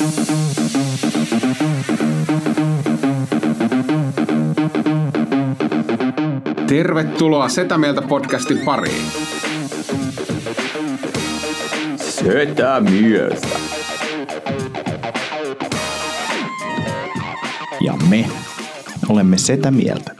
Tervetuloa Setä Mieltä podcastin pariin. Setä Mieltä. Ja me olemme Setä Mieltä.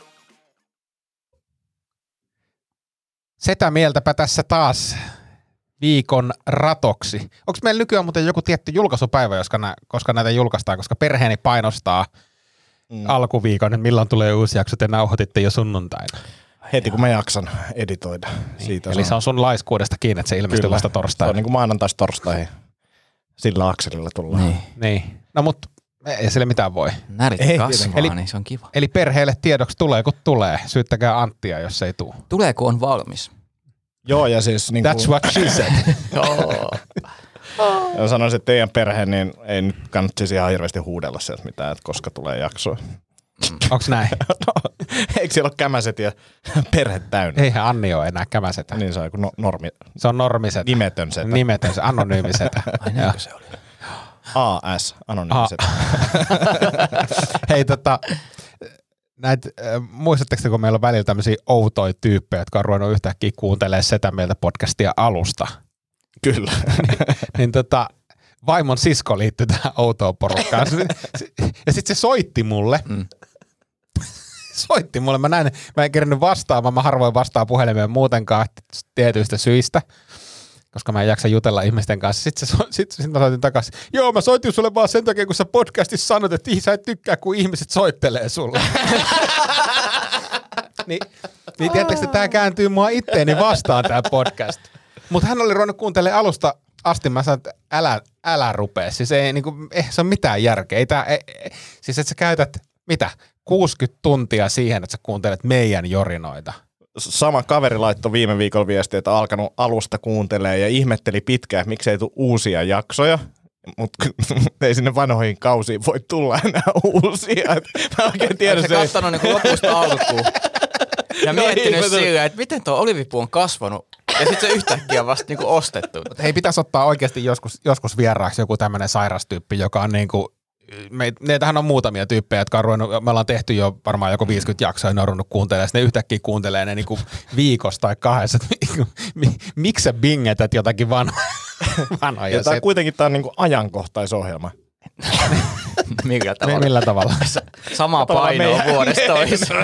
Setä Mieltäpä tässä taas viikon ratoksi. Onko meillä nykyään muuten joku tietty julkaisupäivä, koska näitä julkaistaan, koska perheeni painostaa alkuviikon, että milloin tulee uusi jakso, te nauhoititte jo sunnuntaina. Heti kun mä jaksan editoida. Siitä eli se on sun laiskuudesta kiinni, että se ilmestyy vasta torstaina. Se on niin kuin maanantaista torstaihin. Sillä akselilla tullaan. Niin. No mutta ei sille mitään voi. Närit kasvaa, niin se on kiva. Eli perheelle tiedoksi tulee kun tulee. Syyttäkää Anttia, jos ei tule. Tulee kun on valmis. Joo ja siis niin That's what she said. Ja sanoisin, että teidän perhe niin ei nyt kannata siis ihan hirveästi huudella sieltä mitään, että koska tulee jaksoa. Onks näin? No, eikö siellä ole kämäset ja perhe täynnä? Eihän Anni ole enää kämäsetä. Niin se on joku normi. Se on normisetä. Nimetön setä. Nimetön se, anonyymisetä. Ai näinkö se oli? AS, anonyymisetä. Hei muistatteko, kun meillä on välillä tämmöisiä outoja tyyppejä, jotka on ruvennut yhtäkkiä kuuntelemaan Setä Mieltä podcastia alusta? Kyllä. niin vaimon sisko liittyi tähän outoon porukkaan. Ja sitten se soitti mulle. Mä en kerännyt vastaamaan, mä harvoin vastaan puhelimeen muutenkaan tietyistä syistä, koska mä en jaksa jutella ihmisten kanssa. Sitten mä soitin takaisin. Joo, mä soitin sulle vaan sen takia, kun sä podcastissa sanot, että sä et tykkää, kun ihmiset soittelee sulle. niin tiedättekö, että tää kääntyy mua itteeni vastaan tää podcast. Mutta hän oli ruvennut kuuntelemaan alusta asti, mä sanoin, että älä rupea. Siis ei se on mitään järkeä. Siis että sä käytät, 60 tuntia siihen, että sä kuuntelet meidän jorinoita. Sama kaveri laittoi viime viikolla viestiä, että alkanut alusta kuuntelee ja ihmetteli pitkään, että miksei tule uusia jaksoja. Mutta ei sinne vanhoihin kausiin voi tulla enää uusia. Mä oikein tiedän se. Kattanut niin lopusta alkuun. Ja miettinyt sillä, että miten tuo olivipuu on kasvanut. Ja sitten se yhtäkkiä vasta niinku ostettu. Hei, pitäisi ottaa oikeasti joskus vieraaksi joku tämmöinen sairastyyppi, joka on niinku, neitähän on muutamia tyyppejä, jotka on ruvennut, me ollaan tehty jo varmaan joku 50 jaksoa ja ne on ruvennut kuuntelemaan, ja ne yhtäkkiä kuuntelee ne niinku viikossa tai kahdessa, miksi sä bingetät jotakin vanhoja? Ja kuitenkin tää on niinku ajankohtaisohjelma. Millä tavalla? Sama paino vuodesta toiseen.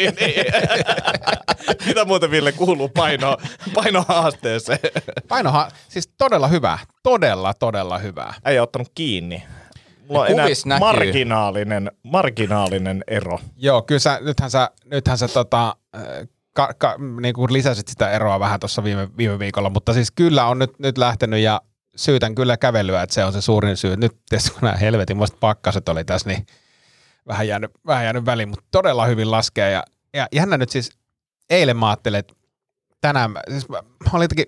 Mitä muuten Ville kuuluu painohaasteeseen? Siis todella hyvää. Todella hyvää. Ei ottanut kiinni. Mulla on enää marginaalinen ero. Joo, kyllä nythän sä niin kuin lisäsit sitä eroa vähän tuossa viime viikolla, mutta siis kyllä on nyt lähtenyt ja syytän kyllä kävelyä, että se on se suurin syy. Nyt tietysti kun nämä helvetin pakkaset oli tässä, niin vähän jäänyt väliin, mutta todella hyvin laskee. Ja jännä nyt siis, eilen mä ajattelin, että tänään, siis mä olin jotenkin,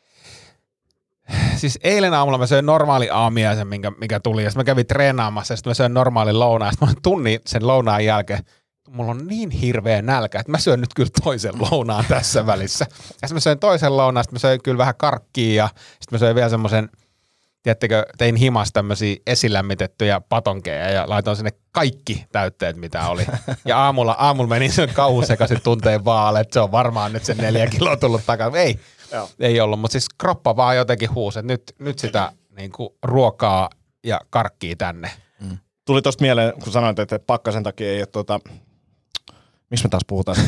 siis eilen aamulla mä söin normaali aamiaisen, mikä tuli, ja sitten mä kävin treenaamassa, ja sitten mä söin normaalin lounaan, ja sitten mä olin tunnin sen lounaan jälkeen, mulla on niin hirveä nälkä, että mä syön nyt kyllä toisen lounaan tässä välissä. Ja sitten mä söin toisen lounaan, sitten mä söin kyllä vähän karkkia, ja sitten mä söin vielä semmoisen, tiedättekö, tein himas tämmöisiä esilämmitettyjä patonkeja, ja laitoin sinne kaikki täytteet, mitä oli. Ja aamulla meni sen kauhusekaisin tunteen vaan, että se on varmaan nyt sen 4 kiloa tullut takaisin. Ei ollut, mutta siis kroppa vaan jotenkin huusi, että nyt sitä niin kuin ruokaa ja karkkia tänne. Tuli tosta mieleen, kun sanoit, että pakkasen takia ei ole miksi me taas puhutaan?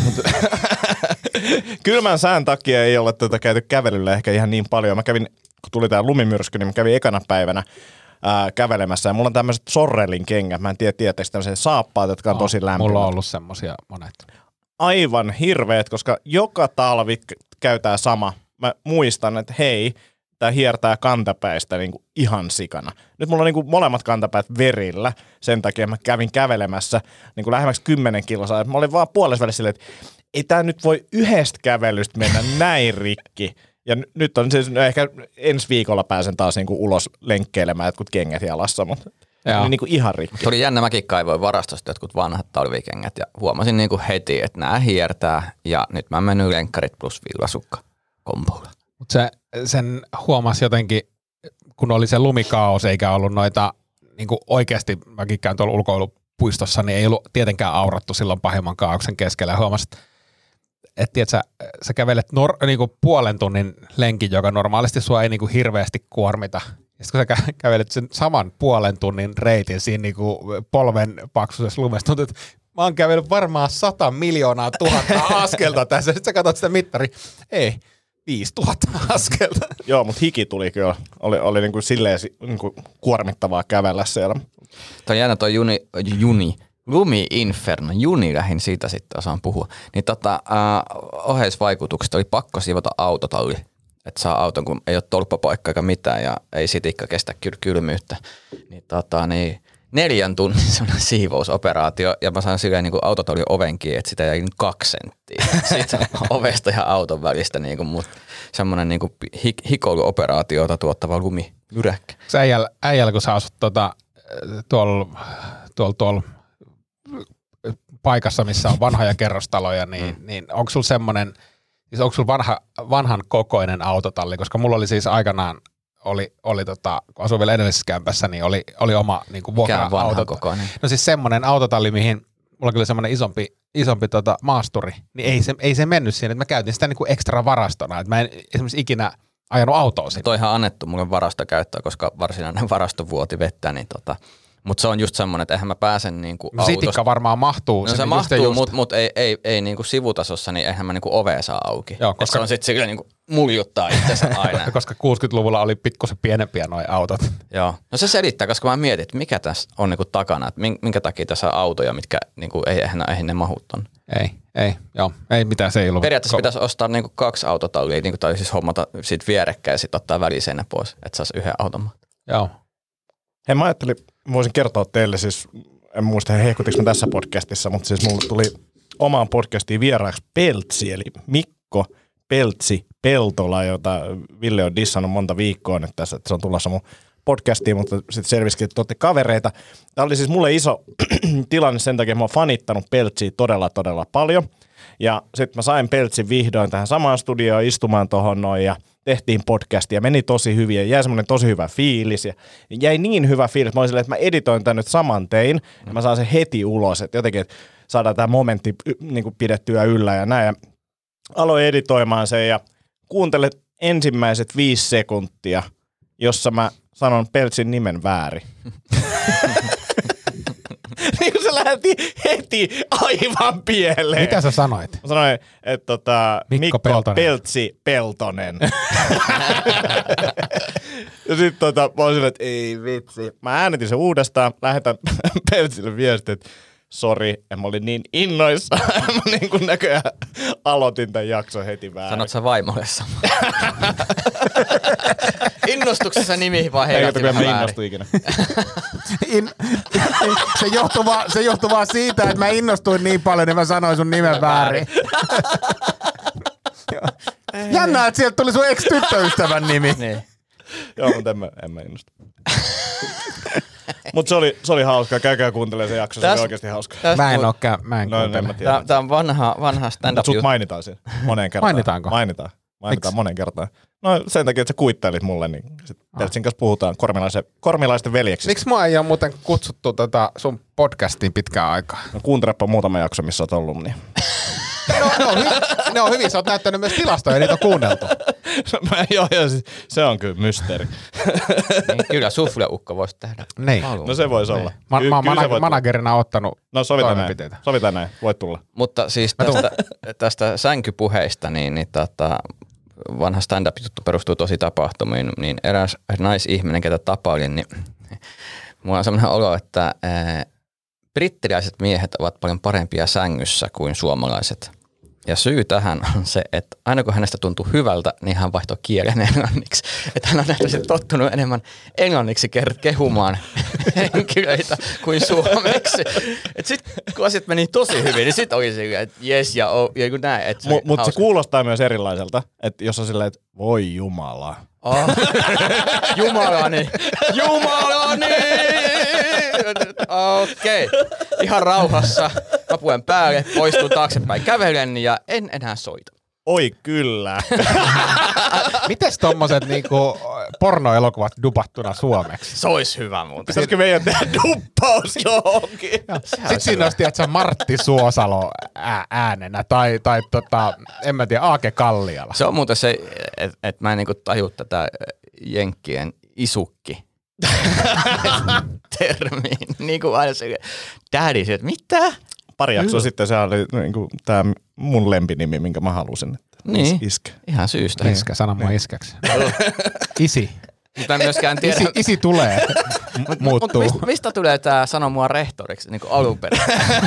Kylmän sään takia ei ole käyty kävelyllä ehkä ihan niin paljon. Mä kävin, kun tuli tää lumimyrsky, niin mä kävin ekana päivänä kävelemässä. Ja mulla on tämmöiset Sorrelin kengät. Mä en tiedä, tietääkö tämmöisiä saappaat, jotka on tosi lämpimät. Mulla on ollut semmosia monet. Aivan hirveet, koska joka talvi käy tää sama. Mä muistan, että hei, tää hiertää kantapäistä niinku ihan sikana. Nyt mulla on niinku molemmat kantapäät verillä, sen takia mä kävin kävelemässä niinku lähemmäksi 10 kilsaa. Mä olin vaan puolesvälissä silleen, että ei tää nyt voi yhdestä kävelystä mennä näin rikki. Ja nyt on siis, ehkä ensi viikolla pääsen taas niinku ulos lenkkeilemään jotkut kengät jalassa, mutta niinku ihan rikki. Tuli jännä, mäkin kaivoin varastosta jotkut vanhat talvikengät ja huomasin niinku heti, että nää hiertää ja nyt mä mennyt lenkkarit plus villasukka komboilla. Mutta sen huomasi jotenkin, kun oli se lumikaos eikä ollut noita niinku oikeasti, mäkin käyn tuolla ulkoilupuistossa, niin ei ollut tietenkään aurattu silloin pahimman kaauksen keskellä. Huomasit, että sä kävelet niinku puolen tunnin lenkin, joka normaalisti sua ei niinku hirveästi kuormita. Ja sitten kun sä kävelet sen saman puolen tunnin reitin siinä niinku polven paksuisessa lumessa, tuntuu, että mä oon kävellyt varmaan 100 miljoonaa tuhatta askelta tässä. Sitten sä katsot sitä mittari. Ei, 5000 askelta. Joo, mutta hiki tuli kyllä. Oli niinku silleen niinku kuormittavaa kävellä siellä. Toi jäänä toi Lumi Inferno, juni lähin siitä sitten osaan puhua. Niin oheisvaikutukset oli pakko siivota autotalli. Että saa auton, kun ei ole tolppapaikka eikä mitään ja ei sitikka kestä kylmyyttä. Niin 4 tunnin semmoinen siivousoperaatio ja mä sain silleen niin kuin autotallin ovenkin, että sitä jäi 2 senttiä. Sitten ovesta ja auton välistä niin kuin, semmoinen niin kuin hikoiluoperaatiota tuottava lumimyräkkä. Se äijällä, kun sä asut tuolla paikassa, missä on vanhoja kerrostaloja, niin onko sulla semmoinen, siis onko sulla vanhan kokoinen autotalli, koska mulla oli siis aikanaan, kun asuin vielä edellisessä kämpässä, niin oli oma niin kuin vuokra-auto. No siis semmoinen autotalli, mihin mulla oli semmoinen isompi maasturi, niin ei se mennyt siihen, että mä käytin sitä niin kuin ekstra varastona, että mä en esimerkiksi ikinä ajanut autoa sinne. Toihan annettu mulle varasto käyttöä, koska varsinainen varasto vuoti vettä, niin mutta se on just semmoinen, että eihän mä pääsen niinku autosta. Sitikka varmaan mahtuu. No se mahtuu, mutta ei niinku sivutasossa, niin eihän mä niinku ovea saa auki. Joo, koska se on sitten sillä niinku muljuttaa itsensä aina. Koska 60-luvulla oli pikkusen pienempiä nuo autot. Joo. No se selittää, koska mä mietin, että mikä tässä on niinku takana, että minkä takia tässä on autoja, mitkä niinku eihän ne mahu tonne. Ei mitään, se ei ollut. Periaatteessa pitäisi ostaa niinku 2 autotallia, niinku, tai siis hommata sit vierekkäin ja sitten ottaa väliseinä pois, että saisi yhden automaan. Joo. Hei, mä ajattelin, voisin kertoa teille, siis en muista hehkutiko mä tässä podcastissa, mutta siis mulle tuli omaan podcastiin vieraaksi Peltsi, eli Mikko Peltsi Peltola, jota Ville on dissannut monta viikkoa nyt tässä, että se on tulossa mun podcastiin, mutta sitten selvisikin, että olette kavereita. Tämä oli siis mulle iso tilanne sen takia, että mä oon fanittanut Peltsiä todella paljon. Ja sitten mä sain Peltsin vihdoin tähän samaan studioon istumaan tohon noin ja tehtiin podcastia ja meni tosi hyvin ja jäi semmoinen tosi hyvä fiilis ja jäi niin hyvä fiilis, mä olin silleen, että mä editoin tän nyt saman tein ja mä saan sen heti ulos, että jotenkin että saadaan tämä momentti niin kuin pidettyä yllä ja näin. Ja aloin editoimaan sen ja kuuntele ensimmäiset 5 sekuntia, jossa mä sanon Peltsin nimen väärin. Niin kuin se lähti heti aivan pieleen. Mitä sä sanoit? Mä sanoin, että Mikko Peltsi Peltonen. Ja sit mä olin silleen, että ei vitsi. Mä äänetin sen uudestaan, lähetän Peltsille viestin, että sori, mä olin niin innoissaan. Mä niin kuin näköjään aloitin tämän jakson heti väärin. Sanot sä vaimolle sama. Innostuksessa nimi vaan heilahti vähän väärin. Mä innostu ikinä. Se johtuu vaan siitä, että mä innostuin niin paljon, niin mä sanoin sun nimen väärin. Jännää, että sieltä tuli sun ex-tyttöystävän nimi. Niin. Joo, mutta en mä innostu. Mutta se oli hauskaa. Käykää kuuntelemaan se jakso, se oli oikeasti hauskaa. Mä en kuuntele. Tämä on vanha stand-up. Sut mainitaan siinä moneen kertaan. Mainitaanko? Mainitaan moneen kertaan. No sen takia, että sä kuittailit mulle, niin sit Peltsin kanssa puhutaan kormilaisten veljeksistä. Miksi mua ei ole muuten kutsuttu sun podcastiin pitkään aikaa? No kuuntelepa muutama jakso, missä oot ollut, niin. Ne on hyvin, sä oot näyttänyt myös tilastoja ja niitä on kuunneltu. Joo, se on kyllä mysteeri. Niin, kyllä sufleukko voisi tehdä. Niin. No se voisi olla. Mä oon managerina ottanut toimenpiteitä. Sovitaan näin, voit tulla. Mutta siis tästä sänkypuheista, niin vanha stand-up-juttu perustuu tosi tapahtumiin, niin eräs naisihminen, ketä tapailin, niin mulla on sellainen olo, että brittiläiset miehet ovat paljon parempia sängyssä kuin suomalaiset. Ja syy tähän on se, että aina kun hänestä tuntui hyvältä, niin hän vaihtoi kielen englanniksi. Että hän on nähtävästi tottunut enemmän englanniksi kehumaan henkilöitä kuin suomeksi. Että sitten kun asiat meni tosi hyvin, niin sitten oli silleen, että jes ja kun näin. Mutta se kuulostaa myös erilaiselta, että jos on silleen, että voi jumala. Jumalani! Okei. Ihan rauhassa. Mä puen päälle, poistun taaksepäin kävelen ja en enää soita. Oi kyllä. Mites tommoset niinku pornoelokuvat dubattuna suomeksi? Se olisi hyvä muuten. Pitäisikö meidän tehdä duppaus johonkin? Sitten siinä olisi, tiedätkö, Martti Suosalo äänenä tai en mä tiedä, Aake Kalliala. Se on muuten se, että mä en niinku taju tätä jenkkien isukki termiin. Niin kuin aina se daddy, että mitä? Pari jaksoa sitten se oli niinku tää mun lempinimi, minkä mä halusin. Niin, Iskä. ihan syystä. Iskä, sano mua iskäksi. Isi. Mutta en myöskään tiedä. Isi tulee, muuttuu. Mistä tulee tää sano mua rehtoriksi niin kuin alun perin?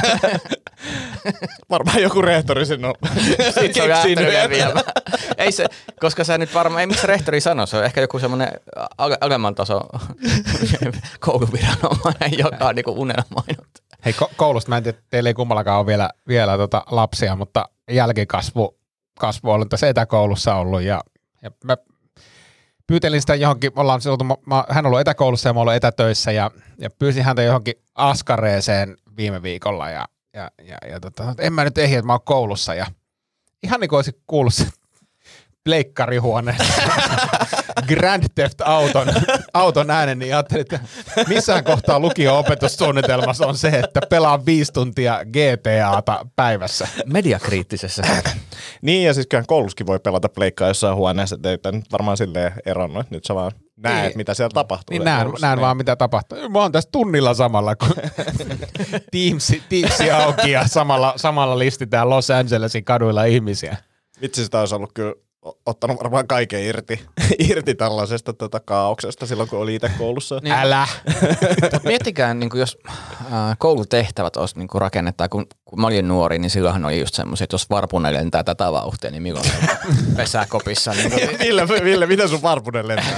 Varmaan joku rehtori sen on keksinyt vielä. Ei se, koska sä nyt varmaan, ei miksi rehtori sano, se on ehkä joku semmoinen alemman taso kouluviranomainen, joka on niinku unelmoinut. Hei, koulusta mä en tiedä, teillä ei kummallakaan ole vielä lapsia, mutta jälkikasvu on ollut tässä etäkoulussa ollut ja mä pyytelin sitä johonkin, hän on ollut etäkoulussa ja mä ollut etätöissä ja pyysin häntä johonkin askareeseen viime viikolla ja en mä nyt ehdi, että mä oon koulussa ja ihan niin kuin olisi kuullut se pleikkarihuoneessa Grand Theft auton äänen, niin ajattelin, että missään kohtaa lukio-opetussuunnitelmassa on se, että pelaa 5 tuntia GTAta päivässä. Mediakriittisessä. Niin, ja siis kyllähän koulussakin voi pelata pleikkaa jossain huoneessa, että nyt varmaan silleen eronnut, että nyt sä vaan näet, niin, mitä siellä tapahtuu. Niin näen vaan, mitä tapahtuu. Mä oon tässä tunnilla samalla, kun Teamsi auki ja samalla listitään Los Angelesin kaduilla ihmisiä. Vitsi, sitä olisi ollut kyllä ottanut varmaan kaiken irti tällaisesta kaauksesta silloin, kun oli itse koulussa. Niin. Älä! Miettikää, niin jos koulutehtävät olisi niin rakennetaan, kun mä olin nuori, niin silloinhan oli just semmoisia, että jos varpunen lentää tätä vauhtia, niin milloin pesäkopissa. Niin Ville, mitä sun varpunen lentää?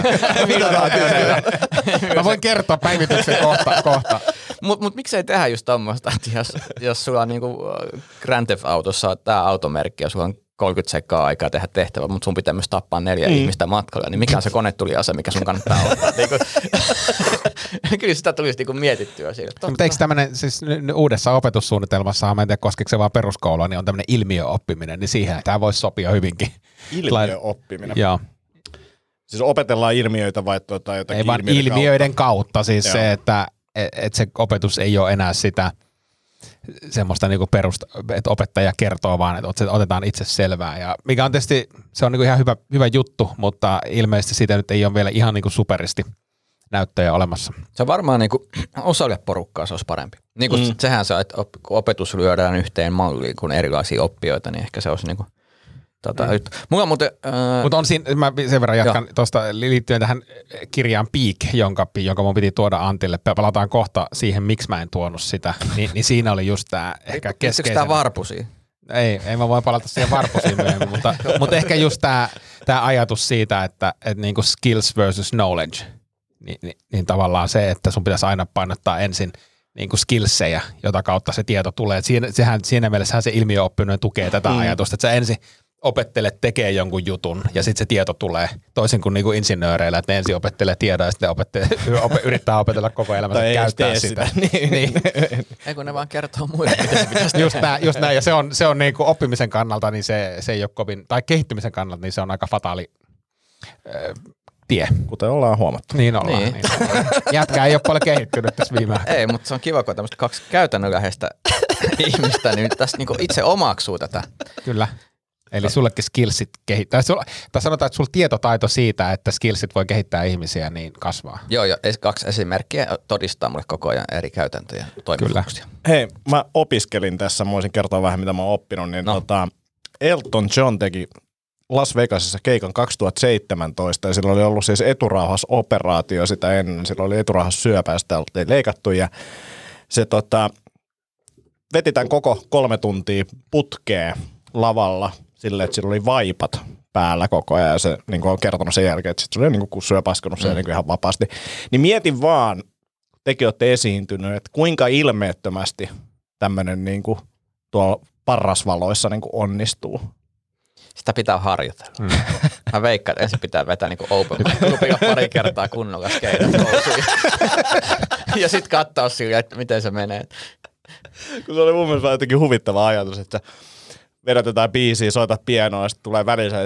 Mä voin kertoa päivityksen kohta. Mut miksei tehdä just tommoista, että jos sulla on niinku Grand Theft Autossa tää automerkki ja sulla on 30 sekkaa aikaa tehdä tehtävä, mutta sun pitää myös tappaa 4 ihmistä matkalla, niin mikä on se konetuliase, mikä sun kannattaa ottaa? Kyllä sitä tulisi niinku mietittyä siinä. Mutta eikö tämmöinen, siis uudessa opetussuunnitelmassa, mä en tiedä koskeeko se vaan peruskoulua, niin on tämmöinen ilmiöoppiminen, niin siihen tämä voisi sopia hyvinkin. Ilmiöoppiminen? Joo. Siis opetellaan ilmiöitä vai jotakin ei vaan ilmiöiden kautta siis se, että se opetus ei ole enää sitä semmoista niinku että opettaja kertoo vaan, että otetaan itse selvää. Ja mikä on tietysti, se on niinku ihan hyvä juttu, mutta ilmeisesti siitä nyt ei ole vielä ihan niinku superisti näyttöjä olemassa. Se on varmaan niinku osalle porukkaa se olisi parempi. Niinku sehän se, että kun opetus lyödään yhteen malliin kuin erilaisia oppijoita, niin ehkä se olisi niinku mulla muuten... Mutta on siinä, mä sen verran jatkan tuosta liittyen tähän kirjaan Peak, jonka mun piti tuoda Antille. Palataan kohta siihen, miksi mä en tuonut sitä. Niin siinä oli just tää ehkä keskeisen... Eikö tää varpusia? Ei mä voin palata siihen varpusiin myöhemmin, mutta ehkä just tää ajatus siitä, että niinku skills versus knowledge, niin tavallaan se, että sun pitäisi aina painottaa ensin niinku skillsejä, jota kautta se tieto tulee. Siinä mielessähän se ilmiöoppiminen tukee tätä ajatusta, että sä ensin opettelet tekee jonkun jutun ja sitten se tieto tulee toisin kuin niinku insinööreillä, että ne ensin opettelee tiedon ja sitten yrittää opetella koko elämänsä käyttää sitä. Niin. Ei kun ne vaan kertoo muille, mitä se pitäisi just näin, ja se on niinku oppimisen kannalta, niin se ei ole kovin, tai kehittymisen kannalta, niin se on aika fataali tie. Kuten ollaan huomattu. Niin ollaan. Niin. Jätkä ei ole paljon kehittynyt tässä viime aikoina. Ei, mutta se on kiva, kun on tämmöistä 2 käytännönläheistä ihmistä, niin tässä niinku itse omaksuu tätä. Kyllä. Eli sullekin skillsit kehittää. Tai sanotaan, että sulla tietotaito siitä, että skillsit voi kehittää ihmisiä, niin kasvaa. Joo, 2 esimerkkiä todistaa mulle koko ajan eri käytäntöjä ja toimivuuksia. Hei, mä opiskelin tässä, mä voisin kertoa vähän, mitä mä oon oppinut. Niin Elton John teki Las Vegasissa keikan 2017, ja sillä oli ollut siis eturauhasoperaatio sitä ennen. Sillä oli eturauhassyöpä, ja sitä oltiin leikattu, ja se veti tämän koko 3 tuntia putkeen lavalla silleen, että sillä oli vaipat päällä koko ajan, ja se niin on kertonut sen jälkeen, että sit se oli niin kuin syöpaskunut sen niin ihan vapaasti. Niin mietin vaan, tekin olette esiintynyt, että kuinka ilmeettömästi tämmöinen niin kuin tuolla parrasvaloissa niin kuin onnistuu. Sitä pitää harjoitella. Mä veikkaan, että ensin pitää vetää niin kuin open mic pari kertaa kunnolla skeidat housuja. Ja sit katsoa sille, että miten se menee. Kun se oli mun mielestä jotenkin huvittava ajatus, että vedät jotain biisiä, soitat pianoa ja sitten tulee välissä,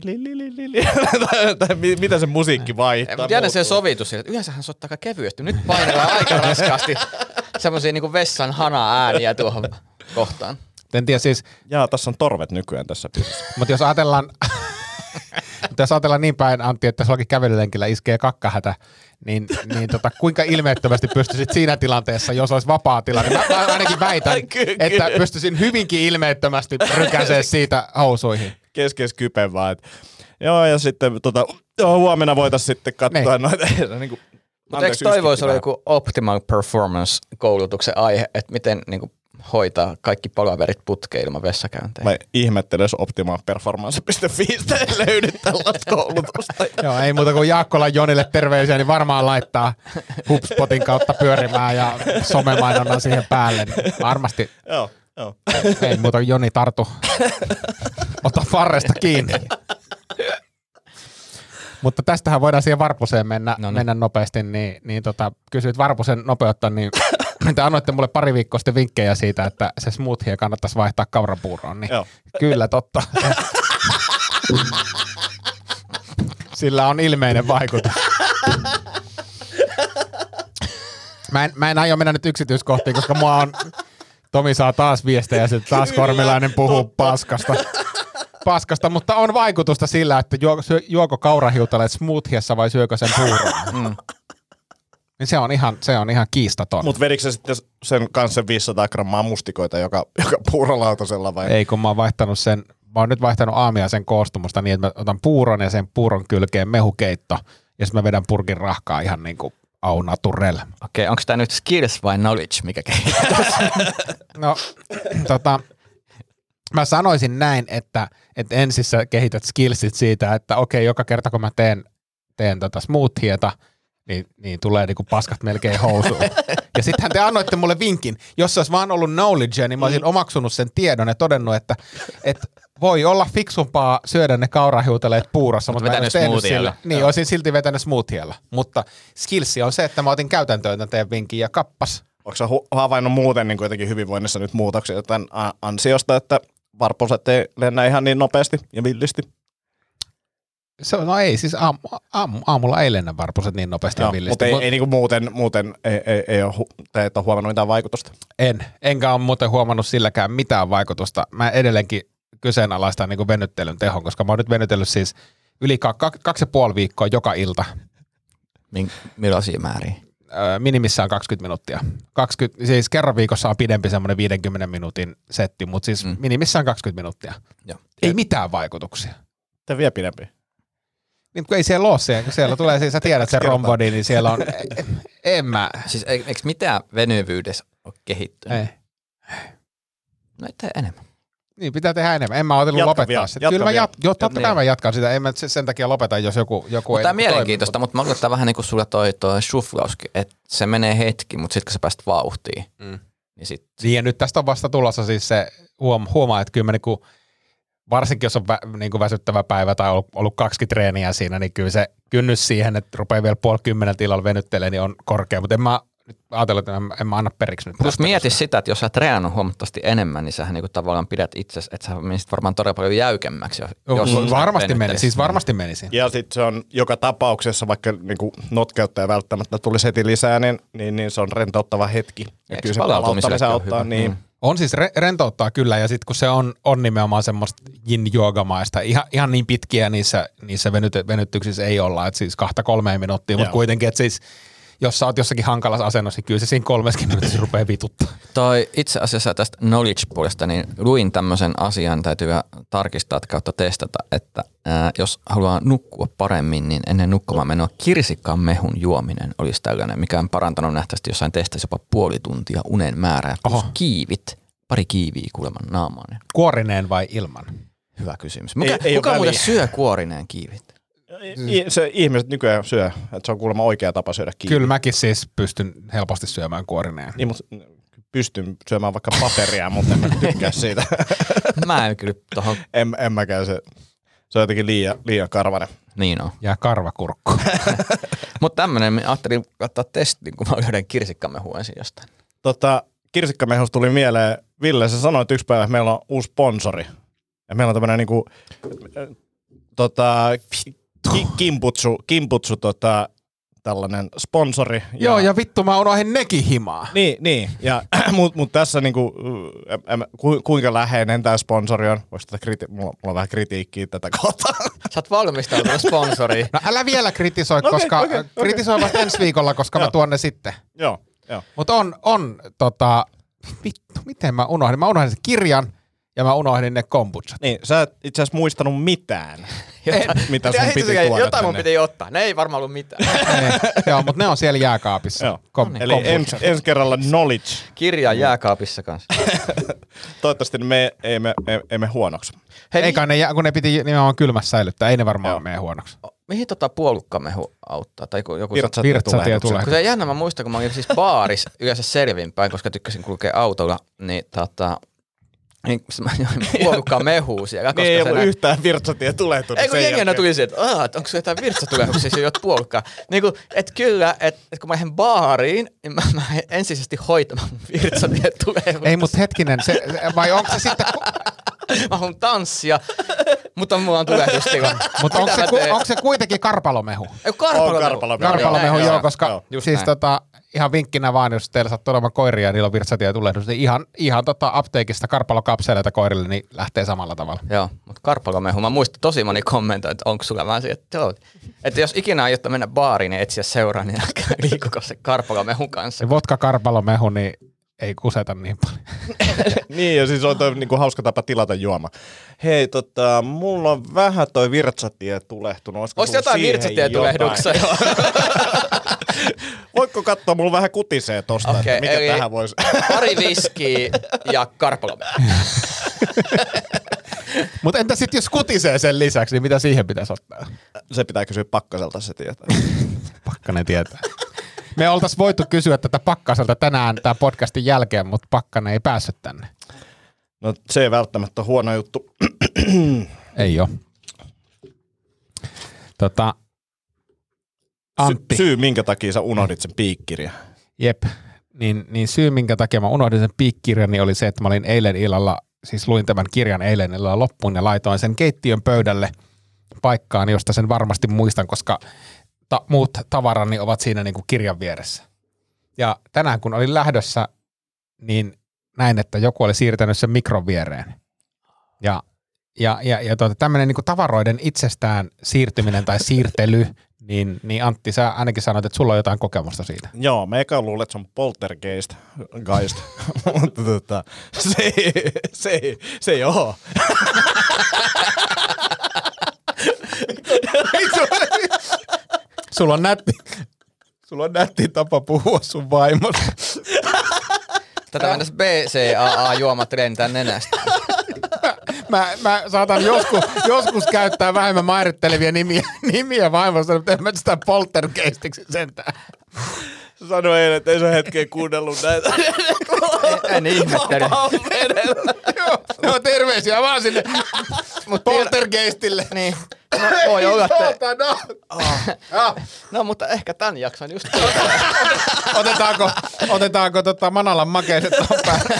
tai mitä se musiikki vaihtaa. Tiedän sen sovitus, että yleensä hän soittaa aika kevyesti. Nyt painellaan aika raskaasti semmoisia niinku vessan hana-ääniä tuohon kohtaan. En tiedä siis... Jaa, tässä on torvet nykyään tässä biisissä. Mutta jos ajatellaan niin päin, Antti, että sullakin kävelylenkillä iskee kakkahätä, niin kuinka ilmeettömästi pystyisit siinä tilanteessa, jos olisi vapaa tila, niin mä ainakin väitän, että pystyisin hyvinkin ilmeettömästi rykäsee siitä housuihin. Keskeis kypen vaan. Joo, ja sitten huomenna voitaisiin sitten katsoa noita. Niin mutta eikö toi voisi olla joku optimal performance-koulutuksen aihe, että miten niin hoitaa kaikki palaverit putkeen ilman vessakäyntejä? Mä ihmettelen, jos optimalperformance.fiistä ei löydy tällaista koulutusta. Joo, ei muuta kuin Jaakkolan Jonille terveisiä, niin varmaan laittaa HubSpotin kautta pyörimään ja somemainonnan siihen päälle. Niin varmasti. Joo. Ei muuta kuin Joni tartu. Ota varresta kiinni. Mutta tästähän voidaan siihen Varpuseen mennä nopeasti, niin kysyit Varpusen nopeutta, niin te annoitte mulle pari viikkoa sitten vinkkejä siitä, että se smoothie kannattaisi vaihtaa kaurapuuroon, niin kyllä totta. Sillä on ilmeinen vaikutus. Mä en aio mennä nyt yksityiskohtiin, koska Tomi saa taas viestejä, että taas Kormilainen puhuu paskasta, mutta on vaikutusta sillä, että juoko kaurahiutaleet smoothiessa vai syökö sen puuroon. Niin se on ihan kiistaton. Mut vedikö sä sitten sen kanssa 500 grammaa mustikoita joka puurolautasella vai? Ei, kun mä oon nyt vaihtanut aamiaisen koostumusta niin, että mä otan puuron ja sen puuron kylkeen mehukeitto ja sitten mä vedän purkin rahkaa ihan niin kuin au naturel. Okei, onko tää nyt skills vai knowledge, mikä kehittää? No, mä sanoisin näin, että ensin sä kehität skillsit siitä, että okei, joka kerta kun mä teen smoothieta, niin tulee niinku paskat melkein housuun. Ja sittenhän te annoitte mulle vinkin. Jos se olisi vaan ollut knowledge, niin mä olisin omaksunut sen tiedon ja todennut, että voi olla fiksumpaa syödä ne kaurahiutaleet puurossa, mutta mä en tehnyt sillä. Niin, olisin silti vetänyt smoothiella. Mutta skillsi on se, että mä otin käytäntöön tämän teidän vinkin ja kappas. Onko sä havainnut muuten niin jotenkin hyvinvoinnissa nyt muutoksia tämän ansiosta, että varpuset ei lennä ihan niin nopeasti ja villisti? No ei, siis aamulla ei lennä varpuset niin nopeasti ja villisti. Mutta ei niinku muuten ei ole huomannut mitään vaikutusta? Enkä ole muuten huomannut silläkään mitään vaikutusta. Mä edelleenkin kyseenalaistan niinku venyttelyn tehon, koska mä oon nyt venytellyt siis yli 2,5 viikkoa joka ilta. Millaisia määriä? Minimissään 20 minuuttia. Siis kerran viikossa on pidempi semmoinen 50 minuutin setti, mutta siis minimissään 20 minuuttia. Joo. Ei mitään vaikutuksia. Tämä vielä pidempi. Niin kun ei siellä ole se, kun siellä tulee, siis sä tiedät sen rombody, niin siellä on, en mä. Siis eikö mitään venyvyydessä ole kehittynyt? Ei. No ei tee enemmän. Niin, pitää tehdä enemmän. En mä ajatellut lopettaa sitä. Kyllä totta kai mä jatkan sitä. En mä sen takia lopeta, jos joku ei tämä on mielenkiintoista, mutta mä luulen, vähän niin kuin sulla toi shuflauskin, että se menee hetki, mutta sitten kun sä pääst vauhtiin, niin ja nyt tästä on vasta tulossa siis se, huomaa, että kyllä niin varsinkin jos on niin kuin väsyttävä päivä tai ollut 2 treeniä siinä, niin kyllä se kynnys siihen, että rupeaa vielä 9:30 tilalla venyttelemään, niin on korkea, mutta en mä nyt ajatellut, että en mä anna periksi nyt. Plus mieti sitä, että jos sä treenannut huomattavasti enemmän, niin sähän niinku tavallaan pidät itsesi, että sä menisit varmaan todella paljon jäykemmäksi. Varmasti menisi. Ja sitten se on joka tapauksessa, vaikka niinku notkeutta ei välttämättä tulisi heti lisää, niin se on rentouttava hetki. Ja kyllä se palauttamisen auttaa. Niin. On siis rentouttaa kyllä, ja sitten kun se on nimenomaan semmoista yin-joogamaista, ihan niin pitkiä niissä venytyksissä ei olla, että siis 2-3 minuuttia, mutta kuitenkin, että siis jos sä oot jossakin hankalassa asennossa, niin kyllä se siinä 30 minuutissa rupeaa vituttaa. Itse asiassa tästä knowledge-puolesta, niin luin tämmöisen asian, täytyy tarkistaa kautta testata, että jos haluaa nukkua paremmin, niin ennen nukkumaan menoa kirsikkaan mehun juominen olisi tällainen, mikä on parantanut nähtävästi jossain testissä jopa 0,5 tuntia unen määrää, plus kiivit, 2 kiiviä kuuleman naamaan. Kuorineen vai ilman? Hyvä kysymys. Kuka muuten syö kuorineen kiivit? Se ihmiset nykyään syö, että se on kuulemma oikea tapa syödä kiinni. Kyllä mäkin siis pystyn helposti syömään kuorineen. Niin, mutta pystyn syömään vaikka paperia, mutta en mä tykkää siitä. Mä en kyllä tohon. En mäkään, se on jotenkin liian karvainen. Niin on. Ja karvakurkku. Mutta tämmönen, ajattelin ottaa testin, kun mä löydän kirsikkamehua ensin jostain. Kirsikkamehusta tuli mieleen, Ville, sä sanoit yksi päivä, että meillä on uusi sponsori. Ja meillä on tämmönen niinku, kimputsu tällainen sponsori. Joo, ja vittu mä unohdin nekin himaa. Niin. Ja, mut tässä niinku, kuinka läheinen tää sponsori on? Mulla on vähän kritiikkiä tätä kohtaa. Sä oot valmistautunut sponsoriin. No älä vielä kritisoi, koska kritisoi vasta ensi viikolla, koska mä tuon ne sitten. Joo. Mutta vittu, miten mä unohdin? Mä unohdin sen kirjan ja mä unohdin ne kombuchat. Niin, sä et itse asiassa muistanut mitään. Mitä sun piti tuoda jotain mun piti ottaa. Ne ei varmaan ollut mitään. Joo, mutta ne on siellä jääkaapissa. Joo. Eli ensi kerralla knowledge. Kirja jääkaapissa kanssa. Toivottavasti me emme huonoksi. Hei, eikä ne, kun ne piti nimenomaan kylmässä säilyttää, ei ne varmaan mene huonoksi. Mihin puolukkamehu auttaa? Tai joku virtsatietulehdus. Kun se jännä, mä muistan, kun mä olin siis baaris yleensä selvinpäin, koska tykkäsin kulkea autolla, niin niin mä join puolukkaa mehua siellä. Niin ei ollut yhtään virtsatietulehdus. Ei kun jengenä tuli se, että onko se jotain virtsatulehduksia, se jot puolukkaa. Niin kuin, että kyllä, että kun mä lähden baariin, niin mä ensisijaisesti hoitamaan virtsatietulehdus. Ei, mutta hetkinen, vai onko se sitten... Mä haluan tanssia, mutta mulla on tulehdustila. Mutta onko se kuitenkin karpalomehu? Ei, karpalomehu, joo, koska siis ihan vinkkinä vaan, jos teillä sattuu olemaan koiria ja niillä on virtsatietulehdus, niin ihan apteekista karpalokapseleita koirille, niin lähtee samalla tavalla. Joo, mutta karpalomehu, mä muistan tosi moni kommentoi, että onko sulla vaan että jos ikinä aiot mennä baariin ja etsiä seuraa, niin älkää liikuko se karpalomehun kanssa. Vodka karpalomehu, niin ei kuseta niin paljon. Niin, ja siis on toi niinku hauska tapa tilata juoma. Hei, mulla on vähän toi virtsatie tulehtunut. Olisiko jotain virtsatietulehduksia? Voitko katsoa, mulla vähän kutisee tosta, okay, että mikä tähän voisi... Pari viskiä ja karpalomehu. Mutta entä sitten jos kutisee sen lisäksi, niin mitä siihen pitäisi ottaa? Se pitää kysyä Pakkaselta, se tietää. Pakkanen tietää. Me oltaisiin voitu kysyä tätä Pakkaselta tänään tämän podcastin jälkeen, mutta Pakkanen ei päässyt tänne. No se ei välttämättä huono juttu. Ei ole. Antti. Syy minkä takia sä unohdit sen piikkirjan? Jep. Niin syy minkä takia mä unohdin sen piikkirjan niin oli se, että mä olin eilen illalla, siis luin tämän kirjan eilen illalla loppuun ja laitoin sen keittiön pöydälle paikkaan, josta sen varmasti muistan, koska muut tavarani ovat siinä niin kuin kirjan vieressä. Ja tänään kun olin lähdössä, niin näin, että joku oli siirtänyt sen mikron viereen. Ja tämmöinen niin kuin tavaroiden itsestään siirtyminen tai siirtely, niin Antti, sä ainakin sanoit, että sulla on jotain kokemusta siitä. Joo, mä eka luulen, että se on poltergeist, mutta se ei oo. Sulla on nätti tapa puhua sun vaimosta. Tätä mennessä BCAA-juomat lentää nenästä. Mä saatan joskus käyttää vähemmän mairittelevia nimiä vaimosta, mutta en mä sitä poltergeistiksi sentään. Sano eilen, että ei se hetkeä kuunnellut näitä. En ihmettele. No terveisiä vaan sinne poltergeistille. Niin. No voi olla, että... No mutta ehkä tän jakson just Otetaanko Manalan makeiset tuon päälle?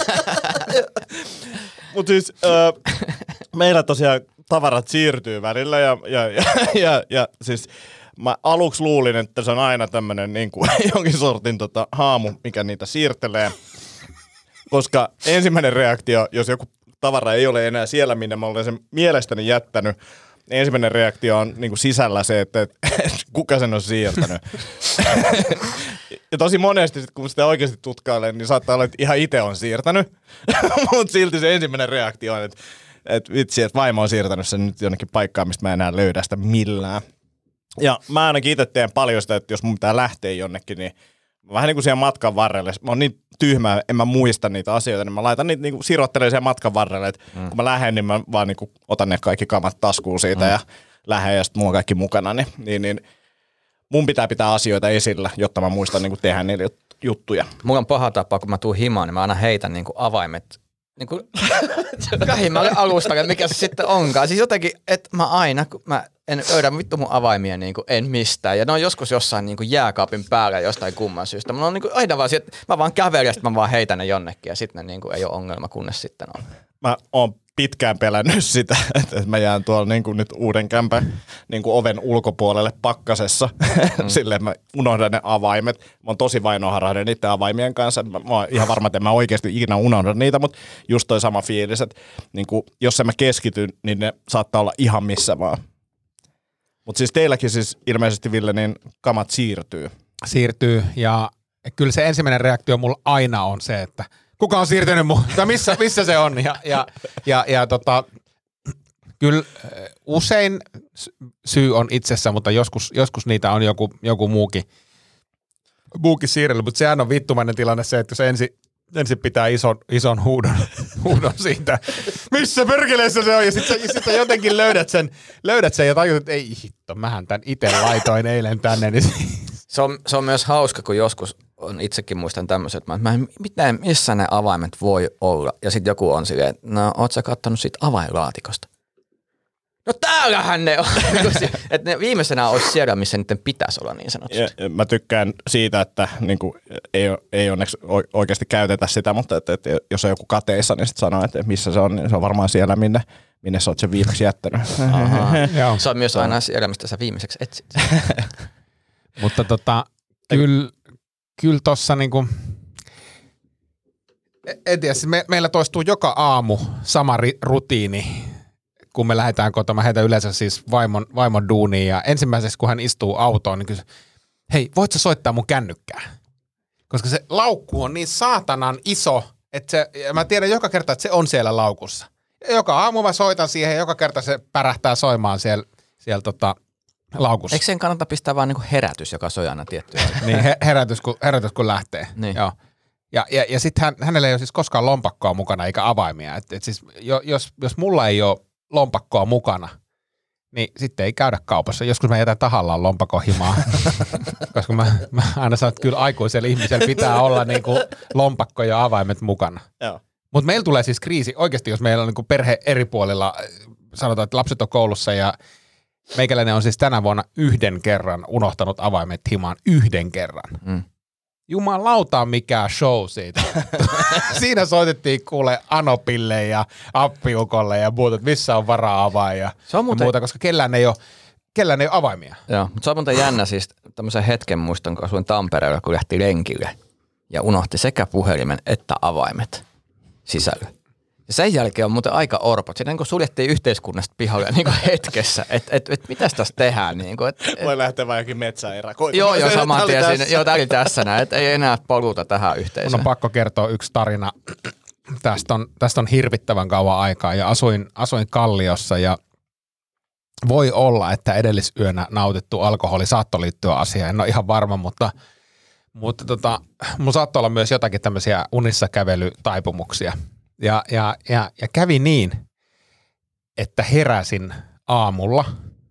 Mut siis meillä tosiaan tavarat siirtyy välillä ja siis mä aluksi luulin, että se on aina tämmönen niinku jonkin sortin haamu, mikä niitä siirtelee. Koska ensimmäinen reaktio, jos joku tavara ei ole enää siellä, minne mä olen sen mielestäni jättänyt, ensimmäinen reaktio on niinku sisällä se, että kuka sen on siirtänyt. Ja tosi monesti, kun sitä oikeasti tutkailee, niin saattaa olla, että ihan itse on siirtänyt. Mutta silti se ensimmäinen reaktio on, että vitsi, että vaimo on siirtänyt sen nyt jonnekin paikkaan, mistä mä enää löydä sitä millään. Ja mä ainakin itse teen paljon sitä, että jos mun pitää lähteä jonnekin, niin vähän niin kuin siihen matkan varrelle. Mä oon niin tyhmä, en mä muista niitä asioita, niin mä laitan niitä niin kuin sirottelemaan siihen matkan varrelle. Että kun mä lähden, niin mä vaan niin kuin otan ne kaikki kamat taskuun siitä ja lähden ja sitten mulla on kaikki mukana. Niin mun pitää asioita esillä, jotta mä muistan niin kuin tehdä niille juttuja. Mulla on paha tapa, kun mä tuun himaan, niin mä aina heitän niin kuin avaimet niin kuin lähimmälle alustalle, mikä se sitten onkaan. Siis jotenkin, että mä aina, kun mä en löydä vittu mun avaimia niin kuin en mistään. Ja ne on joskus jossain niin kuin jääkaapin päällä jostain kumman syystä. Mulla on niin kuin aina vaan että mä vaan kävelen ja sitten mä vaan heitän ne jonnekin ja sitten ne niin kuin ei ole ongelma, kunnes sitten on. Mä oon pitkään pelännyt sitä, että mä jään tuolla niin kuin nyt uuden kämpän niin kuin oven ulkopuolelle pakkasessa. Silleen mä unohdan ne avaimet. Mä oon tosi vainoharhainen niiden avaimien kanssa. Mä oon ihan varma, että mä oikeasti ikinä unohdan niitä, mutta just toi sama fiilis, että niin kuin, jos en mä keskityn, niin ne saattaa olla ihan missä vaan. Mutta siis teilläkin siis ilmeisesti, Ville, niin kamat siirtyy ja kyllä se ensimmäinen reaktio mulla aina on se, että kuka on siirtynyt tai missä se on ja kyllä usein syy on itsessä, mutta joskus niitä on joku muukin siirrellyt, mutta sehän on vittumainen tilanne se, että jos ensin pitää ison huudon siitä, missä perkeleessä se on, ja sitten jotenkin löydät sen ja tajut, että ei hitto, mähän tän itse laitoin eilen tänne. Niin se on myös hauska, kun joskus on itsekin muistan tämmöiset, että missä ne avaimet voi olla, ja sitten joku on silleen, no oot sä kattonut siitä avainlaatikosta? No täällähän ne on! Että ne viimeisenä olisi siellä, missä niiden pitäisi olla niin sanotusti. Ja mä tykkään siitä, että niin kuin, ei onneksi oikeasti käytetä sitä, mutta että jos on joku kateissa, niin sitten sanoo, että missä se on, niin se on varmaan siellä, minne sä oot sen viimeksi jättänyt. Se on myös aina siellä, mistä sä viimeiseksi etsit. Mutta kyllä tossa niinku, en tiedä, meillä toistuu joka aamu sama rutiini, kun me lähdetään kotoa. Mä heitän yleensä siis vaimon duuniin ja ensimmäiseksi kun hän istuu autoon, niin kysy, hei, voit sä soittaa mun kännykkää? Koska se laukku on niin saatanan iso, että mä tiedän joka kerta, että se on siellä laukussa. Ja joka aamu mä soitan siihen ja joka kerta se pärähtää soimaan siellä laukussa. Eikö sen kannata pistää vaan niinku herätys, joka soi aina tiettyä? Niin, herätys kun lähtee. Niin. Joo. Ja sitten hänellä ei ole siis koskaan lompakkoa mukana eikä avaimia. Et siis, jos mulla ei ole lompakkoa mukana, niin sitten ei käydä kaupassa. Joskus mä jätän tahallaan lompakon himaa, koska mä aina sanon, että kyllä aikuisella ihmisellä pitää olla niinku lompakko ja avaimet mukana. Mutta meillä tulee siis kriisi oikeasti, jos meillä on niinku perhe eri puolilla, sanotaan, että lapset on koulussa ja meikäläinen on siis tänä vuonna 1 kerran unohtanut avaimet himaan 1 kerran. Jumalauta mikään show siitä. Siinä soitettiin kuule Anopille ja Appiukolle ja muuta, että missä on varaa avain ja muuta, koska kellään ei ole avaimia. Joo, mutta se on muuten jännä siis tämmöisen hetken muistan, kun asuin Tampereella, kun lähti lenkille ja unohti sekä puhelimen että avaimet sisällä. Ja sen jälkeen on muuten aika orpot. Siinä niin suljettiin yhteiskunnasta pihalle niin hetkessä, että mitäs tässä tehdään. Niin voi lähteä vaan jokin metsäerakoimaan. Joo, saman tien siinä. Joo, tää oli tässä näin, että ei enää paluuta tähän yhteisöön. Mun on pakko kertoa yksi tarina. Tästä on hirvittävän kauan aikaa ja asuin Kalliossa ja voi olla, että edellisyönä nautittu alkoholi saattoi liittyä asiaan. En ole ihan varma, mutta mun saattoi olla myös jotakin tämmöisiä unissa kävelytaipumuksia. Ja kävi niin, että heräsin aamulla,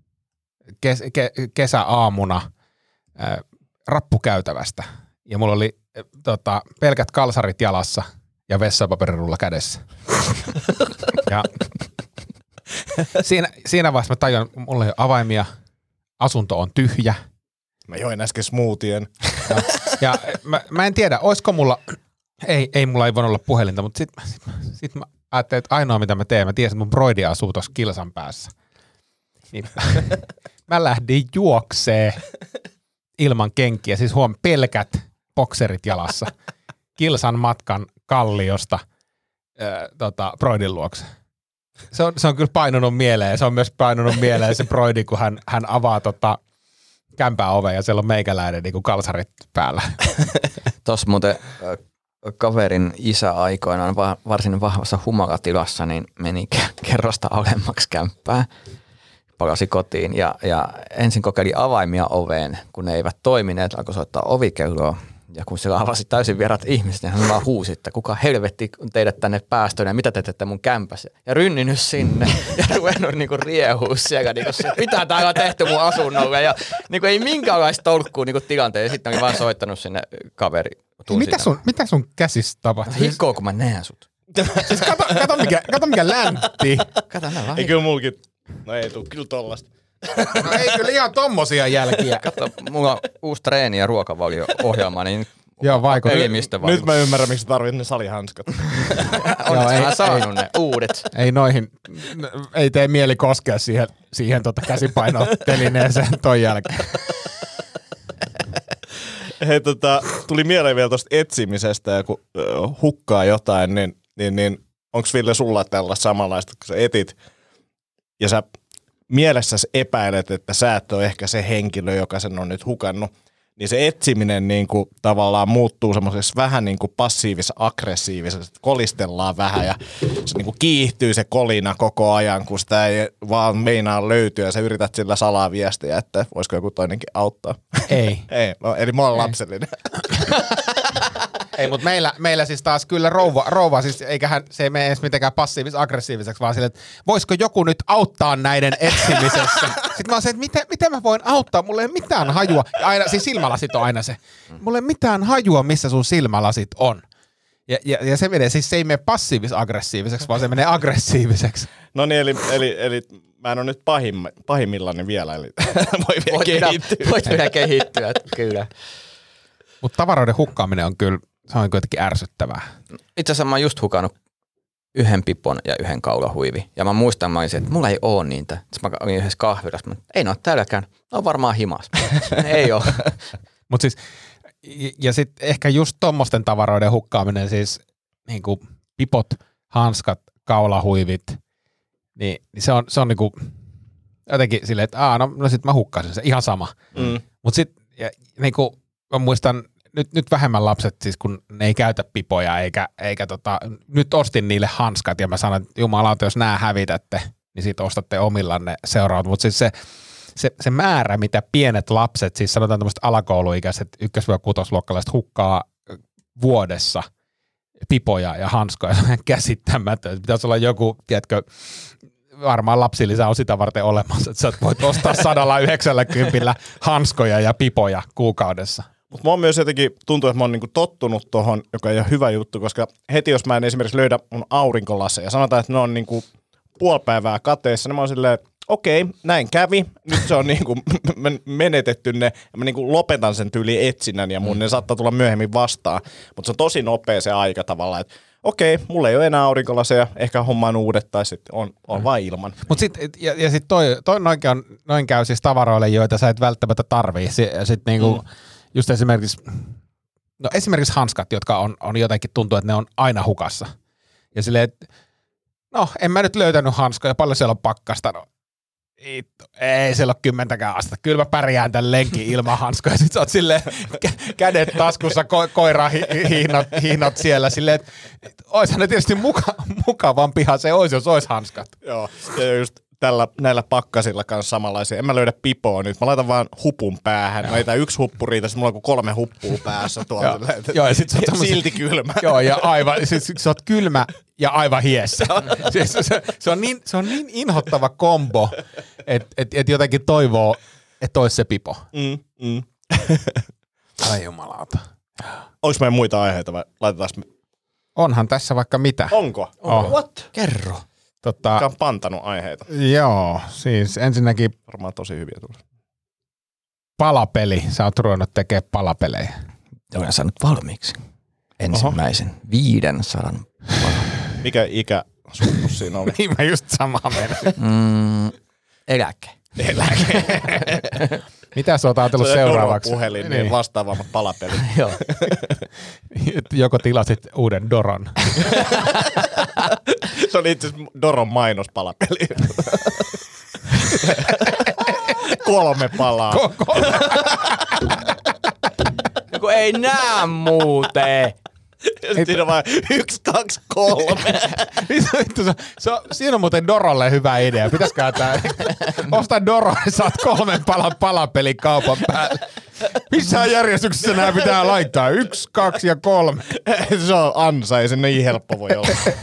kesäaamuna rappukäytävästä ja mulla oli pelkät kalsarit jalassa ja vessapaperirulla kädessä. Ja siinä vaiheessa mä tajuan, mulla ei ole avaimia, asunto on tyhjä. Mä join äsken smoothien. Ja mä en tiedä, oisko mulla... Ei mulla ei voinut olla puhelinta, mutta sit mä ajattelin, että ainoa mitä mä teen, mä tiesin, että mun broidi asuu tuossa kilsan päässä. Niin mä lähdin juoksee ilman kenkiä, siis pelkät bokserit jalassa, kilsan matkan Kalliosta broidin luokse. Se on kyllä painunut mieleen, se on myös painunut mieleen se broidi, kun hän avaa kämpää ovea ja siellä on meikäläinen niin kuin kalsarit päällä. Tuossa muuten... kaverin isä aikoinaan varsin vahvassa humalatilassa, niin meni kerrosta alemmaksi kämppää, palasi kotiin ja ensin kokeili avaimia oveen, kun ne eivät toimineet, alkoi soittaa ovikelloa. Ja kun siellä avasi täysin vierat ihmiset, niin hän vaan huusi, että kuka helvetti teidät tänne päästöön ja mitä te teette mun kämpässä. Ja rynninyt sinne ja ruvennut niinku riehuu siellä, niinku se, mitä täällä on tehty mun asunnolle. Ja niinku ei minkäänlaista tolkkuu niinku tilanteen. Ja sitten oli vaan soittanut sinne kaveri. Mitä sun käsissä tapahtuu? Hikkoo, kun mä näen sut. Siis kato mikä läntti. Kato näin vaan. Ei kyllä mulkin. No ei tuu kyllä tollasta. No ei kyllä ihan tommosia jälkiä. Kato, mulla on uusi treeni- ja ruokavalio-ohjelma, niin Joo, vaikuttaa. Elimistö Nyt mä ymmärrän, miksi tarvitset ne salihanskat. Oletko saanut ne uudet? Ei noihin, ei tee mieli koskea siihen käsipainotelineeseen ton jälkeen. Hei, tuli mieleen vielä tuosta etsimisestä, ja kun hukkaa jotain, niin onko Ville sulla tällaista samanlaista, kun sä etit, ja sä mielessäsi epäilet, että sä et ole ehkä se henkilö, joka sen on nyt hukannut, niin se etsiminen niin kuin tavallaan muuttuu semmoisessa vähän niin kuin passiivis-aggressiivisesta, kolistellaan vähän ja se niin kuin kiihtyy se kolina koko ajan, kun sitä ei vaan meinaa löytyä ja sä yrität sillä salaa viestiä, että voisiko joku toinenkin auttaa. Ei. Ei, no, eli mä oon lapsellinen. Ei, mutta meillä siis taas kyllä rouva siis eiköhän se ei mene edes mitenkään passiivis-aggressiiviseksi, vaan sille, että voisiko joku nyt auttaa näiden etsimisessä. Sitten mä oon se, että miten mä voin auttaa, mulla ei ole mitään hajua. Ja aina, siis silmälasit on aina se. Mulla ei ole mitään hajua, missä sun silmälasit on. Ja se menee, siis se ei mene passiivis-aggressiiviseksi, vaan se menee aggressiiviseksi. No niin, eli mä en ole nyt pahimmillani vielä, eli voi vielä kehittyä. Voit vielä kehittyä, kyllä. Mutta tavaroiden hukkaaminen on kyllä, se on kuitenkin ärsyttävää. Itse asiassa mä oon just hukannut yhden pipon ja yhden kaulahuivi. Ja mä muistan, mä olisin, että mulla ei oo niitä. Sitten mä olin yhdessä kahvilassa, ei ne ole täälläkään. Ne on varmaan himas. Ei oo. Mutta siis, ja sitten ehkä just tommosten tavaroiden hukkaaminen, siis niin kuin pipot, hanskat, kaulahuivit, niin se on niin kuin jotenkin silleen, että no sit mä hukkasin se, ihan sama. Mutta sitten niin kuin mä muistan, nyt vähemmän lapset siis, kun ne ei käytä pipoja eikä nyt ostin niille hanskat ja mä sanoin, että jumalauta, jos nää hävitätte, niin sit ostatte omillanne seuraavat. Mutta siis se määrä, mitä pienet lapset, siis sanotaan tämmöiset alakouluikäiset 1-6-luokkalaiset hukkaa vuodessa pipoja ja hanskoja, se on ihan käsittämätön. Pitäisi olla joku, tiedätkö, varmaan lapsilisä on sitä varten olemassa, että sä voit ostaa 190 hanskoja ja pipoja kuukaudessa. Mutta mä oon myös jotenkin, tuntuu, että mä oon niinku tottunut tohon, joka ei ole hyvä juttu, koska heti jos mä en esimerkiksi löydä mun aurinkolaseja, sanotaan, että ne on niinku puoli päivää kateessa, niin mä oon silleen, okei, näin kävi, nyt se on niinku menetetty ne, ja mä niinku lopetan sen tyyli etsinnän, ja mun ne saattaa tulla myöhemmin vastaan, mutta se on tosi nopea se aika tavallaan, että okei, mulla ei ole enää aurinkolaseja, ehkä hommaan uudet, tai sitten on vain ilman. Mutta sitten ja sit toi noin käy siis tavaroille, joita sä et välttämättä tarvii, ja sitten niinku just esimerkiksi hanskat, jotka on jotenkin tuntuu, että ne on aina hukassa. Ja silleen, no en mä nyt löytänyt hanskoja, paljon siellä on pakkasta. No, ei siellä ole 10 astetta. Kyllä mä pärjään tämän lenkin ilman hanskoja. Sitten sä oot silleen kädet taskussa, koirahihnot siellä silleen, että oishan ne tietysti mukavampihan se olisi, jos olisi hanskat. Joo, ja just näillä pakkasilla kanssa samanlaisia. En mä löydä pipoa nyt. Mä laitan vaan hupun päähän. Mä laitan 1 huppu riitä, sitten mulla on 3 huppua päässä tuolla. Joo, ja sit silti kylmä. Joo, ja aivan, siis sä oot kylmä ja aivan hiessä. Se on niin inhottava kombo, että jotenkin toivoo, että olisi se pipo. Ai jumalauta. Onko meidän muita aiheita vai laitetaan me? Onhan tässä vaikka mitä. Onko? What? Kerro. Joka on pantanut aiheita. Joo, siis ensinnäkin varmaan tosi hyviä tullut. Palapeli. Sä oot ruvennut tekemään palapelejä. Olen saanut valmiiksi ensimmäisen 500 Mikä ikä sun siinä oli? Niin mä just samaa mennä. Eläke. Mitä sä oot ajatellut seuraavaksi? Puhelin, niin vastaavammat palapelit. Joo. Joko tilasit uuden Doron? Se oli itse asiassa Doron mainospalapeli. 3 palaa. Joku ei näe muuten. Siinä on vain 1, 2, 3. Siinä on muuten Dorolle hyvä idea. Pitäisikö tää osta Doro ja saat 3 palapelin kaupan päälle. Missä järjestyksessä nämä pitää laittaa? 1, 2 ja 3. Se on ansa, ei se niin helppo voi olla.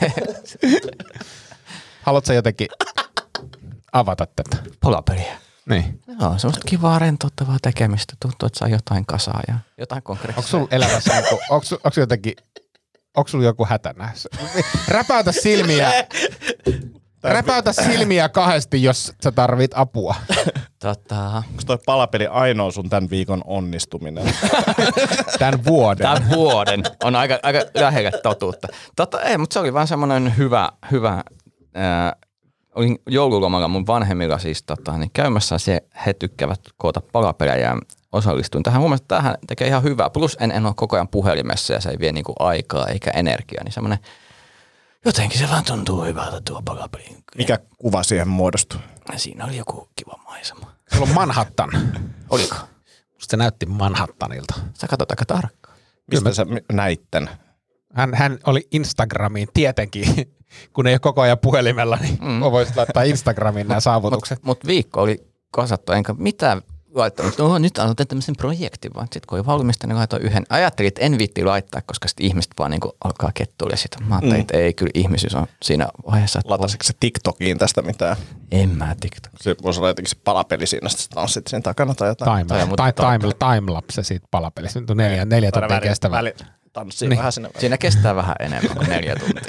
Haluatko jotenkin avata tätä? Palapeliä. Niin. Joo, semmoista kivaa rentouttavaa tekemistä. Tuntuu, että saa jotain kasaa ja jotain konkreettista. Onko sulla elämässä, onko jotenkin, onko sulla joku hätä näissä? Räpäytä silmiä. Räpäytä silmiä kahdesti, jos sä tarvit apua. Onko toi palapeli ainoa sun tämän viikon onnistuminen? Tän vuoden. Tämän vuoden on aika lähellä totuutta. Ei, mutta se oli vaan semmoinen hyvä olin joululomalla mun vanhemmilla siis niin käymässä he tykkäävät koota palapelejä ja osallistuin tähän. Mun mielestä tähän tekee ihan hyvää. Plus en ole koko ajan puhelimessa ja se ei vie niinku aikaa eikä energiaa. Niin semmoinen, jotenkin se vaan tuntuu hyvältä tuo palapeli. Mikä kuva siihen muodostui? Siinä oli joku kiva maisema. Sulla on Manhattan. Oliko? Musta se näytti Manhattanilta. Sä katsot aika tarkkaan. Mistä sä näit tän? Hän oli Instagramiin tietenkin. Kun ei ole koko ajan puhelimella, niin voisit laittaa Instagramiin nämä saavutukset. Mut viikko oli kasattu, enkä mitään laittanut. Nyt aloitan tämmöisen projektin, vaan sitten kun oli valmista, niin laitoin yhden. Ajattelin, että en viitti laittaa, koska sitten ihmiset vaan niin alkaa kettuilla sitä. Mä ajattelin, että ei, kyllä ihmisyys on siinä vaiheessa. Latasitko se TikTokiin tästä mitään? En mä TikTok. Se voisi olla jotenkin se palapeli siinä, sitten tanssit siinä takana tai jotain. Timelapse siitä palapelistä. Nyt on 4 tuntia kestävä. Tanssii niin. Vähän sinne. Siinä kestää vähän enemmän kuin 4 tuntia.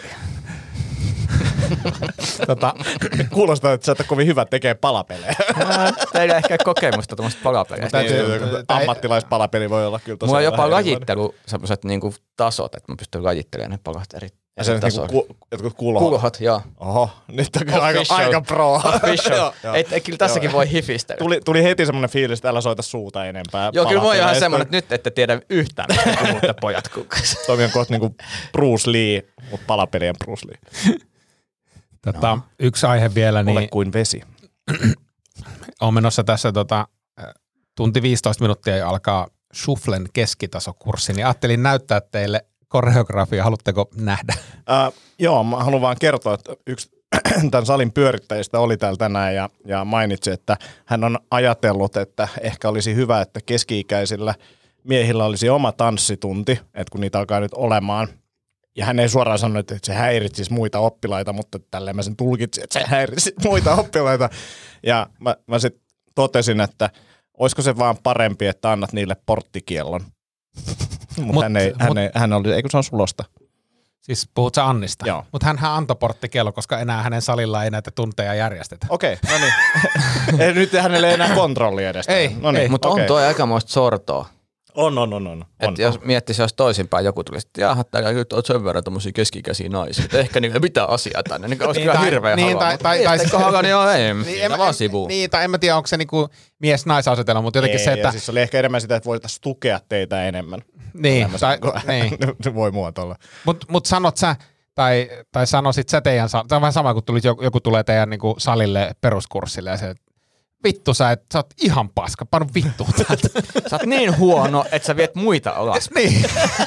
Kuulostaa, että sä et ole kovin hyvä tekee palapelejä. Teillä ehkä kokemusta tuommoista palapeleistä. Ammattilaispalapeli voi olla kyllä tosiaan. Mulla on jopa lajittelu sellaiset niinku tasot, että mä pystyn lajittelemaan ne palat eri tasoja. Niinku jotkut kulhot. Kulhot, joo. Oho, nyt on aika pro. Official. Kyllä tässäkin voi hifistellä. Tuli heti semmoinen fiilis, että älä soita suuta enempää. Joo, kyllä mulla on ihan semmoinen, että nyt ette tiedä yhtään, mitä puhutte pojat kukkassa. Toimi on kohta niinku Bruce Lee, mutta palapelien Bruce Lee. Yksi aihe vielä. Ole kuin vesi. Olen menossa tässä tunti 15 minuuttia ja alkaa Shufflen keskitasokurssi, niin ajattelin näyttää teille koreografia. Haluatteko nähdä? Joo, mä haluan vaan kertoa, että yksi tämän salin pyörittäjistä oli täällä tänään ja mainitsi, että hän on ajatellut, että ehkä olisi hyvä, että keski-ikäisillä miehillä olisi oma tanssitunti, että kun niitä alkaa nyt olemaan. Ja hän ei suoraan sanonut, että se häiritsisi muita oppilaita, mutta tälleen mä sen tulkitsin, että se häiritsisi muita oppilaita. Ja mä sitten totesin, että olisiko se vaan parempi, että annat niille porttikiellon. Mutta hän oli, eikö se on Sulosta? Siis puhut sä Annista? Joo. Mutta hänhän antoi porttikiellon, koska enää hänen salilla ei näitä tunteja järjestetä. Okei, no niin. Nyt hänelle ei enää kontrolli edestä. Ei. Mutta on toi aikamoista sortoa. On. Että jos miettisi, jos toisinpäin joku tulisi, että jaha, täällä nyt on sen verran tommosia keski-ikäisiä naisia, että ehkä niillä mitä asiaa tänne, niin olisi kyllä hirveä halua. Tai sitten kohdalla, niin joo, ei, vaan sivuun. Niin, tai en mä tiedä, onko se niinku mies-naisasetelma, mutta jotenkin se, että... Siis oli ehkä enemmän sitä, että voitaisiin tukea teitä enemmän. Niin, niin. Voi muotoilla. Mut sanot sä, tai sanoisit sä teidän, tämä on vähän sama, kun joku tulee teidän niinku salille peruskurssille ja se, vittu sä oot ihan paska, panu vittuun täältä. Sä oot niin huono, että sä viet muita alas. Niin.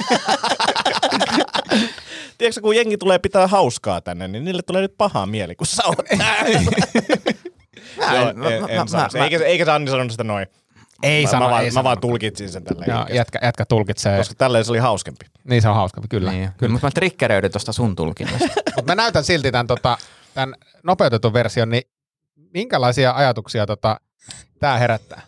Tiedätkö, kun jengi tulee pitää hauskaa tänne, niin niille tulee nyt pahaa mieli, kun sä oot täällä. Eikä se Anni sanonut sitä noin. Ei mä vaan tulkitsin sen tälleen. Joo, jätkä tulkitsee. Koska tälleen se oli hauskempi. Niin se on hauskempi, kyllä. Niin, kyllä. Mutta mä triggeröidyn tuosta sun tulkinnasta. Mutta mä näytän silti tämän nopeutetun version, niin minkälaisia ajatuksia tää herättää?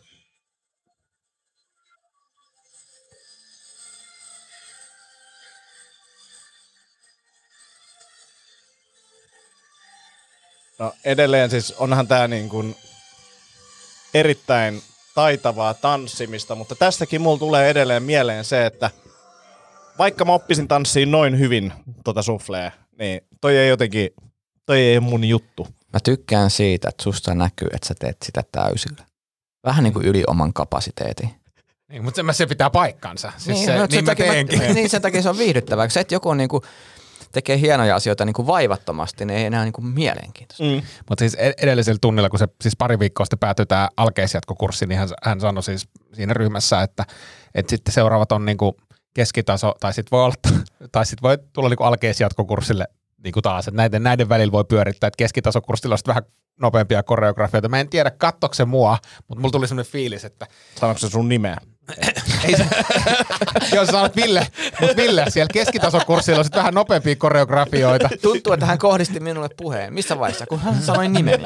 No edelleen siis onhan tää niin kuin erittäin taitavaa tanssimista, mutta tästäkin mulla tulee edelleen mieleen se, että vaikka mä oppisin tanssiin noin hyvin shufflea, niin toi ei ole mun juttu. Mä tykkään siitä, että susta näkyy, että sä teet sitä täysillä. Vähän niin kuin yli oman kapasiteetin. Niin, mutta se pitää paikkansa. Siis niin mä teenkin. Niin sen takia se on viihdyttävää. Se, että joku niinku tekee hienoja asioita niinku vaivattomasti, niin ei enää niinku mielenkiintoista. Mutta siis edellisellä tunnilla, kun se siis pari viikkoa sitten päätyi tämä alkeisjatkokurssi, niin hän sanoi siis siinä ryhmässä, että sitten seuraavat on niinku keskitaso, tai sitten voi tulla niinku alkeisjatkokurssille niinku taas, että näiden välillä voi pyörittää, että keskitasokurssilla on vähän nopeampia koreografioita. Mä en tiedä, katsoiko se mua, mutta mulla tuli semmoinen fiilis, että... Sanoiko se sun nimeä? Ei se... Joo, sä sanot Ville, mutta Ville, siellä keskitasokurssilla on sitten vähän nopeampia koreografioita. Tuntuu, että hän kohdisti minulle puheen. Missä vaiheessa? Kun hän sanoi nimeni.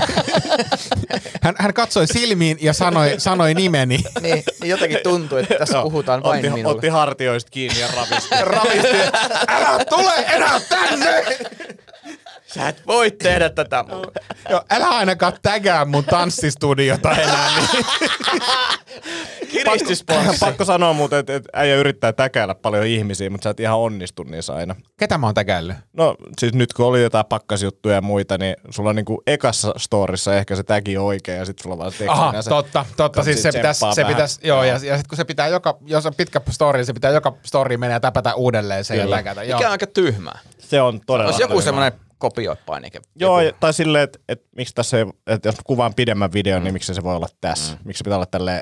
Hän katsoi silmiin ja sanoi nimeni. Niin jotenkin tuntuu, että tässä puhutaan vain minulle. Otti hartioista kiinni ja ravisti. Älä tule enää tänne! Sä et voi tehdä tätä mulle. Joo, älä ainakaan tägää mun tanssistudiota enää. Niin. Kiristysponssi. Pakko sanoa muuten, että äijä yrittää täkäillä paljon ihmisiä, mutta sä et ihan onnistu niissä aina. Ketä mä oon tägäillyt? No siis nyt kun oli jotain pakkasjuttuja ja muita, niin sulla on niinku ekassa storissa ehkä se tagi oikein ja sit sulla on vaan tekstinä Aha, se. totta. Siis se pitäisi, joo, ja sit kun se pitää jos on pitkä story, se pitää joka story menee ja täpätä uudelleen sen ja täkätä. Mikä on aika tyhmää. Se on todella. Olisi joku semmoinen kopioipainike. Joo, tai silleen, että miksi tässä ei, että jos kuvaan pidemmän videon, niin miksi se voi olla tässä? Miksi se pitää olla tälleen,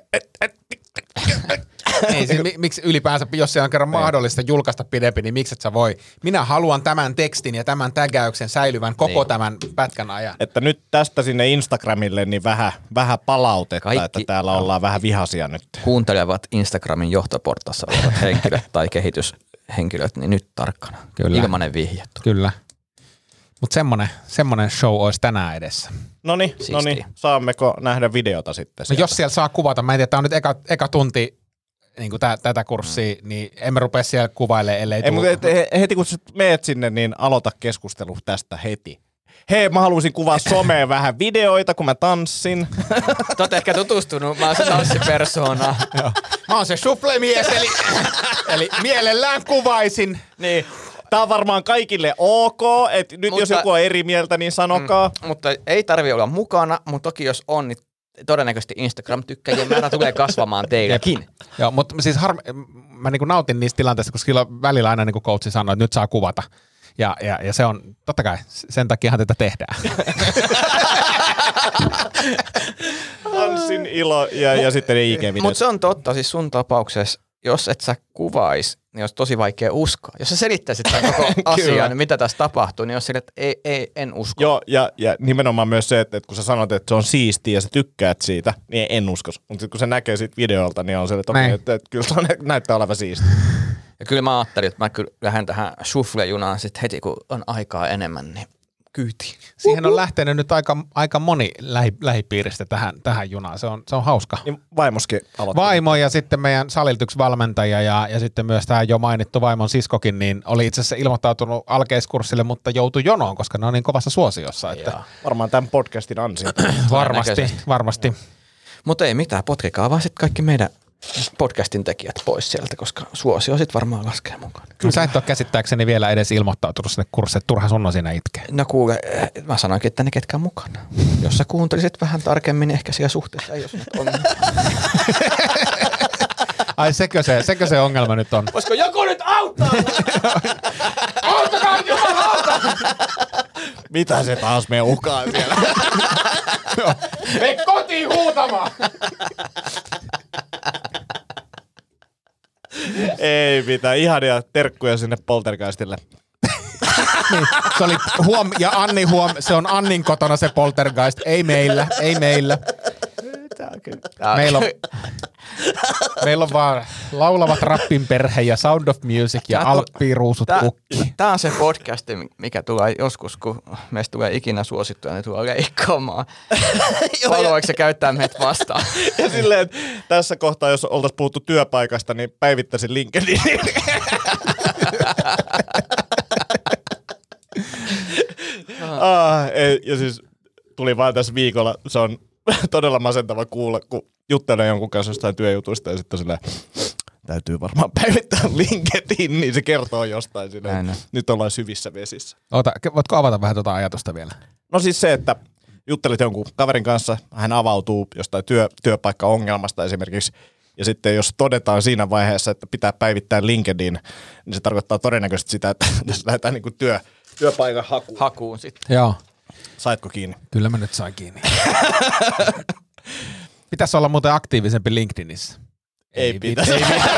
Ei, siis, miksi ylipäänsä, jos se on kerran mahdollista julkaista pidempi, niin miksi et sä voi? Minä haluan tämän tekstin ja tämän tägäyksen säilyvän koko tämän pätkän ajan. Että nyt tästä sinne Instagramille niin vähän palautetta, Kaikki, että täällä ollaan vähän vihaisia nyt. Kuuntelevat Instagramin johtoportassa olevat henkilöt tai kehityshenkilöt, niin nyt tarkkana. Kyllä. Ilmanen vihje. Kyllä. Mutta semmonen show olisi tänään edessä. Noniin, saammeko nähdä videota sitten No jos siellä saa kuvata, mä en tiedä, tää on nyt eka tunti niin tätä kurssia, niin emme rupea siellä kuvailemaan, ellei heti kun sä meet sinne, niin aloita keskustelu tästä heti. Hei, mä haluaisin kuvaa someen vähän videoita, kun mä tanssin. Te ootte ehkä tutustunut, mä oon se tanssipersona. Mä oon se suflemies, eli mielellään kuvaisin. Niin. Tää on varmaan kaikille ok, että nyt jos joku on eri mieltä, niin sanokaa. Mutta ei tarvi olla mukana, mutta toki jos on, niin todennäköisesti Instagram-tykkäjien määrä tulee kasvamaan teilläkin. Joo, mutta siis mä niinku nautin niistä tilanteista, koska silloin välillä aina niinku coachi sanoi, että nyt saa kuvata. Ja se on, totta kai, sen takiahan tätä tehdään. Tanssin ilo ja sitten ei ikävideot. Mutta se on totta, siis sun tapauksessa, jos et sä kuvais, niin olisi tosi vaikea uskoa. Jos sä selittäisit tämän koko asian, niin mitä tässä tapahtuu, niin jos sille, että en usko. Joo, ja nimenomaan myös se, että kun sä sanot, että se on siistiä ja sä tykkäät siitä, niin en usko. Mutta sitten kun se näkee siitä videolta, niin on se, että kyllä se näyttää olevan siistiä. Ja kyllä mä ajattelin, että mä kyllä lähden tähän shuffle-junaan sitten heti, kun on aikaa enemmän, niin kyytiin. Siihen on lähtenyt nyt aika moni lähipiiristä tähän junaan. Se on hauska. Niin vaimoskin aloitti. Vaimo ja sitten meidän salilta yksi valmentaja ja sitten myös tämä jo mainittu vaimon siskokin, niin oli itse asiassa ilmoittautunut alkeiskurssille, mutta joutui jonoon, koska ne on niin kovassa suosiossa. Että varmaan tämän podcastin ansiota. varmasti. Mutta ei mitään, potkikaa vaan sitten kaikki meidän podcastin tekijät pois sieltä, koska suosio sitten varmaan laskee mukaan. Kyllä. Sä et ole käsittääkseni vielä edes ilmoittautunut sinne kurssille, turha sun on siinä itkeä. No kuule, mä sanoinkin, että ne ketkä mukana. Jos sä kuuntelisit vähän tarkemmin, niin ehkä siellä suhteessa ei olisi nyt ongelma. Ai sekö se ongelma nyt on? Voisiko joku nyt auttaa? Auttakaa jumalauta! Mitä se taas me ukaa siellä? Me kotiin huutamaan! Ei mitään, ihania terkkuja sinne Poltergeistille. Niin, se oli ja Anni se on Annin kotona se Poltergeist, ei meillä. Meillä on vaan laulavat rappin perhe ja Sound of Music ja alppiruusut ukki. Tää on se podcast, mikä tulee joskus, kun meistä tulee ikinä suosittuja, niin tulee leikkaamaan. Haluaako se käyttää meitä vastaan? Ja silleen, että tässä kohtaa, jos oltaisiin puhuttu työpaikasta, niin päivittäisin LinkedInin. Ja siis tuli vaan tässä viikolla, se on todella masentava kuulla, kun juttelen jonkun kanssa jostain työjutuista ja sitten silleen, täytyy varmaan päivittää LinkedIn, niin se kertoo jostain silleen, nyt ollaan syvissä vesissä. Voitko avata vähän tuota ajatusta vielä? No siis se, että juttelit jonkun kaverin kanssa, hän avautuu jostain työpaikkaongelmasta esimerkiksi, ja sitten jos todetaan siinä vaiheessa, että pitää päivittää LinkedIn, niin se tarkoittaa todennäköisesti sitä, että jos lähdetään niin kuin työpaikan hakuun sitten. Joo. Saitko kiinni? Kyllä mä nyt sain kiinni. Pitäisi olla muuten aktiivisempi LinkedInissä. Ei pitäisi.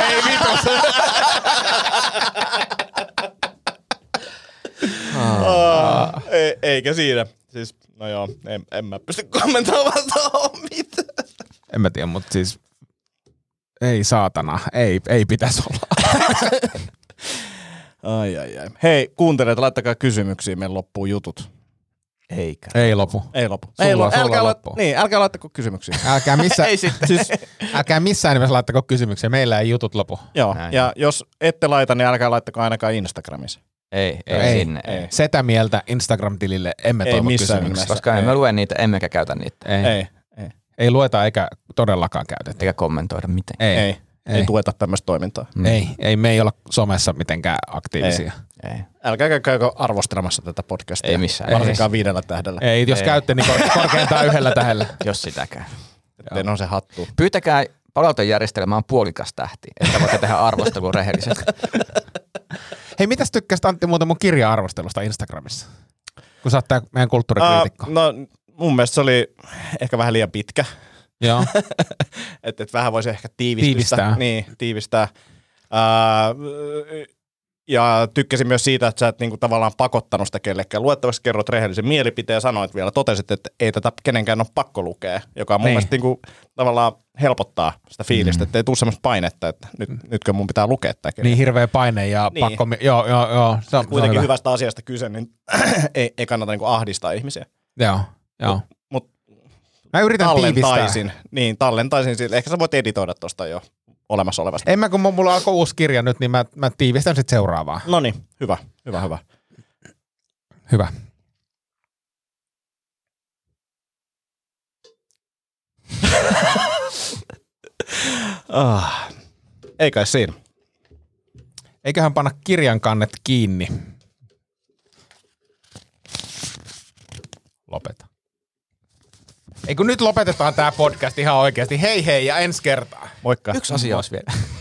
Eikä siinä. Siis, no joo, en mä pysty kommentoimaan tuohon mitään. En mä tiedä, mutta siis ei saatana, ei pitäisi olla. Ai. Hei, kuuntelijat, laittakaa kysymyksiä, meillä loppuu jutut. Ei lopu. Älkää laittako kysymyksiä. Älkää missään nimessä laittako kysymyksiä, meillä ei jutut lopu. Joo, ja jos ette laita, niin älkää laittako ainakaan Instagramissa. Ei sinne. Ei. Setämieltä Instagram-tilille emme Ei toivo missään kysymyksiä. nimessä. Koska emme lue niitä, emmekä käytä niitä. Ei. Ei lueta eikä todellakaan käytetä. Eikä kommentoida miten. Ei tueta tämmöistä toimintaa. Ei, me ei olla somessa mitenkään aktiivisia. Ei. Älkääkä käykö arvostelemassa tätä podcastia. Ei missään. Varsinkaan 5 tähdellä. Ei, jos käytte, niin korkeintaan 1 tähdellä. Jos sitäkään. Ettei on se hattu. Pyytäkää palautejärjestelmään puolikas tähti, että voitte tehdä arvostelun rehellisesti. Hei, mitäs tykkäsit Antti muuten mun kirja-arvostelusta Instagramissa? Kun sä oot tää meidän kulttuurikriitikko. No mun mielestä se oli ehkä vähän liian pitkä. Joo. että vähän voisi ehkä Tiivistää. Tiivistää. Ja tykkäsin myös siitä, että sä et niinku tavallaan pakottanut sitä kellekään. Luettavasti kerrot rehellisen mielipiteen ja sanoit vielä, totesit, että ei tätä kenenkään ole pakko lukea, joka mun mielestä niinku tavallaan helpottaa sitä fiilistä, että ei tule semmoista painetta, että nytkö mun pitää lukea tämä kirja. Niin hirveä paine ja Niin. pakko. Joo. Se on Kuitenkin hyvä. hyvästä asiasta kyse, niin ei kannata niinku ahdistaa ihmisiä. Joo. Mut Mä yritän tiivistää. Tallentaisin siitä. Ehkä sä voit editoida tuosta jo olemassa olevasta. En mä, kun mulla alkoi uusi kirja nyt, niin mä tiivistän sitten seuraavaa. Noniin, hyvä. Hyvä. Ei kai siinä. Eiköhän panna kirjan kannet kiinni. Lopeta. Ei kun nyt lopetetaan tää podcast ihan oikeasti. Hei ja ensi kertaa. Moikka. Yksi asia olisi vielä.